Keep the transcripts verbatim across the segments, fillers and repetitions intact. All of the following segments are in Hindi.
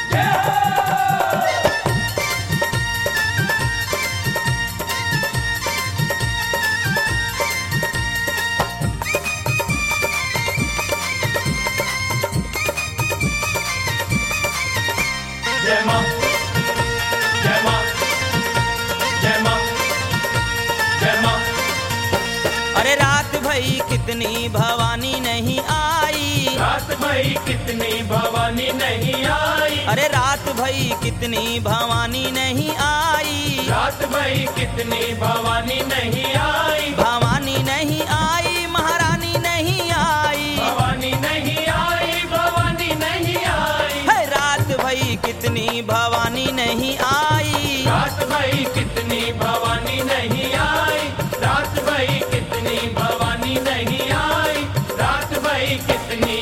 जय मां जय मां जय मां जय मां। अरे रात भई कितनी भवानी नहीं आई, रात भई कितनी भवानी नहीं आई, अरे रात भई कितनी भवानी नहीं आई, रात भई कितनी भवानी नहीं आई, भवानी नहीं आई महारानी नहीं आई, भवानी नहीं आई, भवानी नहीं आई, है रात भई कितनी भवानी नहीं आई, रात भई कितनी भवानी नहीं आई, रात भई कितनी भवानी नहीं आई, रात भई कितनी।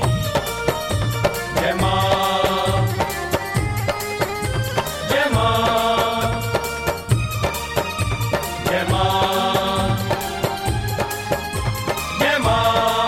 जय मां जय मां जय मां जय मां।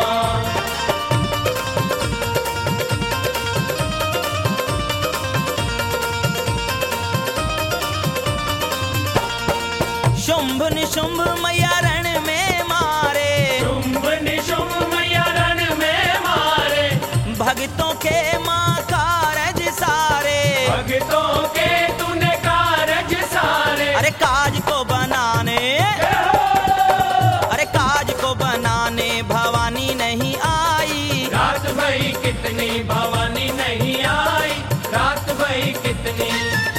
शुंभ निशुंभ मैया रण में मारे, शुंभ निशुंभ मैया रण में मारे, भक्तों के माँ कारज सारे, भक्तों के तूने कारज सारे। अरे काज को बनाने, अरे काज को बनाने भवानी नहीं आई, रात भई कितनी भवानी नहीं आई, रात भई कितनी।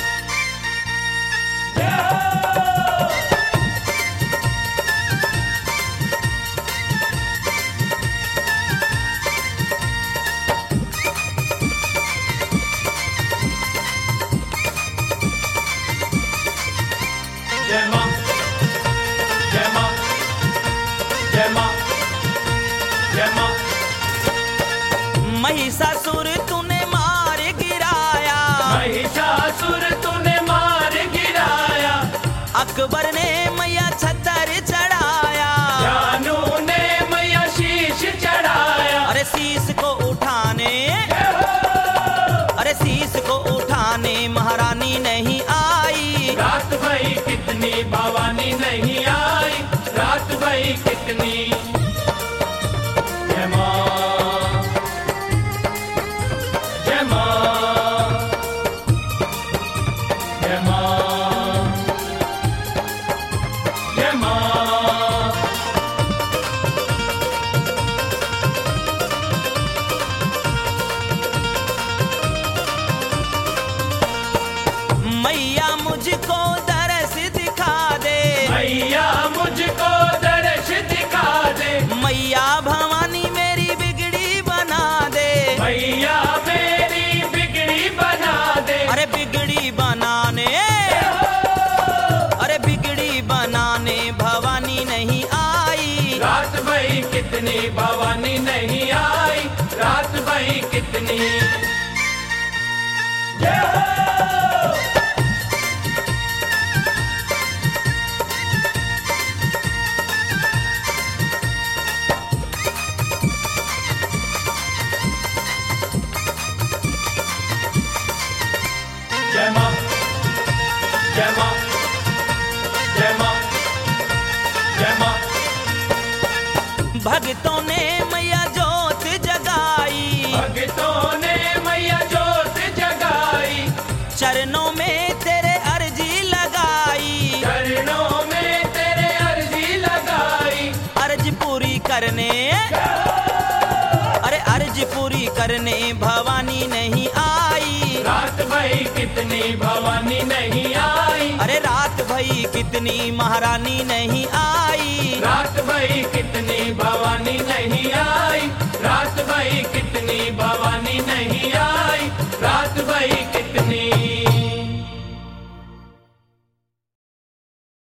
जय मां जय मां जय मां जय मां। महिषासुर तूने मार गिराया, महिषासुर तूने मार गिराया, अकबर ने मैया छतर चढ़ाया, जानू ने मैया शीश चढ़ाया, अरे शीश को उठाने, अरे शीश को उठाने महारानी नहीं आई, रात भई कितनी भवानी नहीं आई, रात भई कितनी। जय मां जय मां जय मां जय मां। मैया मुझको दरस दिखा दे, मैया मुझको दर्श दिखा दे, मैया भवानी मेरी बिगड़ी बना दे, मैया मेरी बिगड़ी बना दे, अरे बिगड़ी बनाने, अरे बिगड़ी बनाने भवानी नहीं आई, रात भई कितनी भवानी नहीं आई, रात भई कितनी। जय हो जय मां जय मां जय मां जय मां। भक्तों ने मैया जोत जगाई, भक्तों ने मैया जोत जगाई, चरणों में तेरे अर्जी लगाई, चरणों में तेरे अर्जी लगाई, अर्ज पूरी करने, अरे अर्ज पूरी करने भवानी नहीं आई, रात भई कितनी भवानी नहीं आई, अरे रात भई कितनी महारानी नहीं आई, रात भई कितनी भवानी नहीं आई।